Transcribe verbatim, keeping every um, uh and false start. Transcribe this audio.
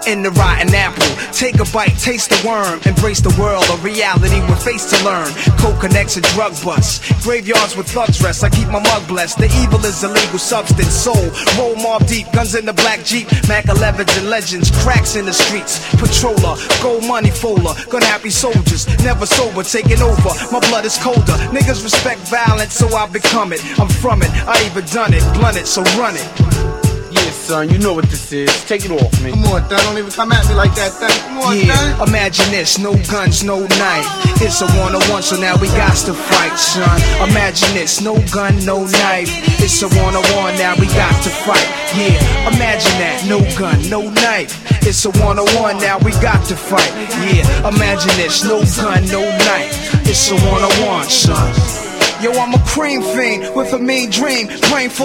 in the rotten apple. Take a bite, taste the worm, embrace the world, a reality we're faced to learn. Coke connects and drug busts, graveyards with thugs rest. I keep my mug blessed. The evil is a legal substance. Soul, roll mob deep, guns in the black Jeep, Mac elevens and legends, cracks in the streets. Patroller, gold money folder, good happy soldiers, never sober, taking over. My blood is colder. Niggas respect violence, so I become it. I'm from it, I even done it, blunt it, so run it. Yeah, son, you know what this is. Take it off, man. Come on, Thun, don't even come at me like that, Thun. Come on, Yeah, Thun. imagine this, no guns, no knife. It's a one-on-one, so now we got to fight, son. Imagine this, no gun, no knife. It's a one-on-one, now we got to fight. Yeah, imagine that, no gun, no knife. It's a one-on-one, now we got to fight. Yeah, imagine this, no gun, no knife. It's a one-on-one, son. Yo, I'm a cream fiend with a mean dream, brain full